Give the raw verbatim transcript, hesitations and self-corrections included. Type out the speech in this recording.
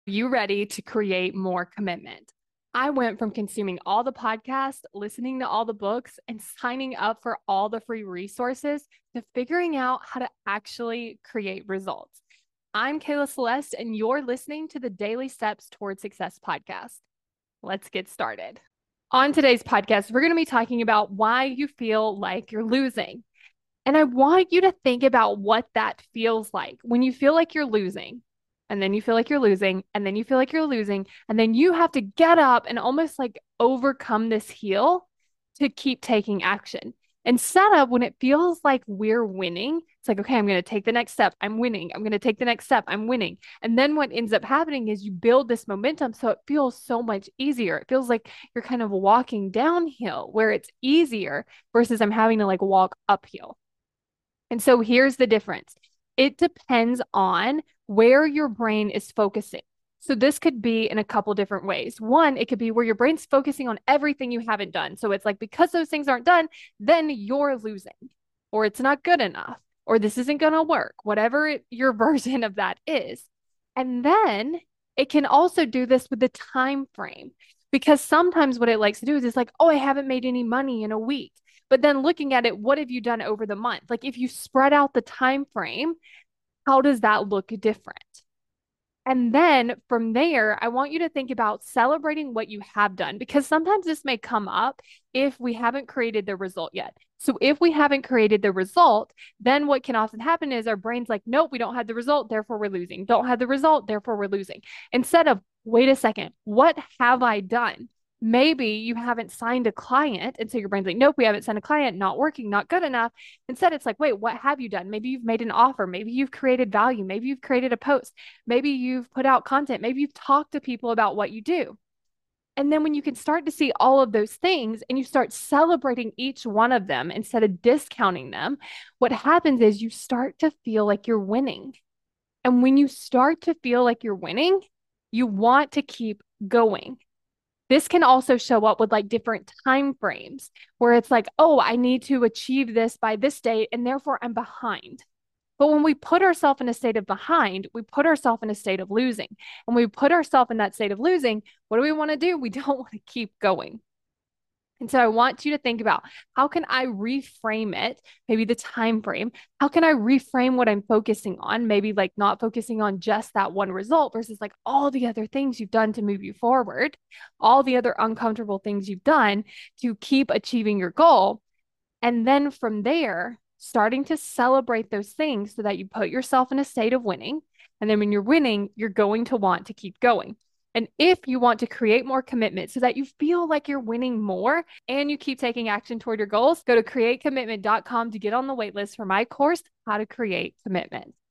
You ready to create more commitment? I went from consuming all the podcasts, listening to all the books, and signing up for all the free resources to figuring out how to actually create results. I'm Kayla Celeste, and you're listening to the Daily Steps Toward Success podcast. Let's get started. On today's podcast, we're going to be talking about why you feel like you're losing. And I want you to think about what that feels like when you feel like you're losing, and then you feel like you're losing, and then you feel like you're losing, and then you have to get up and almost like overcome this heel to keep taking action. Instead of when it feels like we're winning, it's like, okay, I'm going to take the next step. I'm winning. I'm going to take the next step. I'm winning. And then what ends up happening is you build this momentum. So it feels so much easier. It feels like you're kind of walking downhill where it's easier versus I'm having to like walk uphill. And so here's the difference. It depends on where your brain is focusing. So this could be in a couple different ways. One, it could be where your brain's focusing on everything you haven't done. So it's like because those things aren't done, then you're losing, or it's not good enough, or this isn't going to work, whatever it, your version of that is. And then it can also do this with the time frame because sometimes what it likes to do is it's like, oh, I haven't made any money in a week. But then looking at it, what have you done over the month? Like if you spread out the time frame, how does that look different? And then from there, I want you to think about celebrating what you have done because sometimes this may come up if we haven't created the result yet. So if we haven't created the result, then what can often happen is our brain's like, nope, we don't have the result, therefore we're losing. Don't have the result, therefore we're losing. Instead of, wait a second, what have I done? Maybe you haven't signed a client. And so your brain's like, nope, we haven't signed a client, not working, not good enough. Instead, it's like, wait, what have you done? Maybe you've made an offer. Maybe you've created value. Maybe you've created a post. Maybe you've put out content. Maybe you've talked to people about what you do. And then when you can start to see all of those things and you start celebrating each one of them instead of discounting them, what happens is you start to feel like you're winning. And when you start to feel like you're winning, you want to keep going. This can also show up with like different time frames where it's like, oh, I need to achieve this by this date, and therefore I'm behind. But when we put ourselves in a state of behind, we put ourselves in a state of losing. And when we put ourselves in that state of losing, what do we want to do? We don't want to keep going. And so I want you to think about how can I reframe it, maybe the time frame. How can I reframe what I'm focusing on? Maybe like not focusing on just that one result versus like all the other things you've done to move you forward, all the other uncomfortable things you've done to keep achieving your goal. And then from there, starting to celebrate those things so that you put yourself in a state of winning. And then when you're winning, you're going to want to keep going. And if you want to create more commitment so that you feel like you're winning more and you keep taking action toward your goals, go to create commitment dot com to get on the wait list for my course, How to Create Commitment.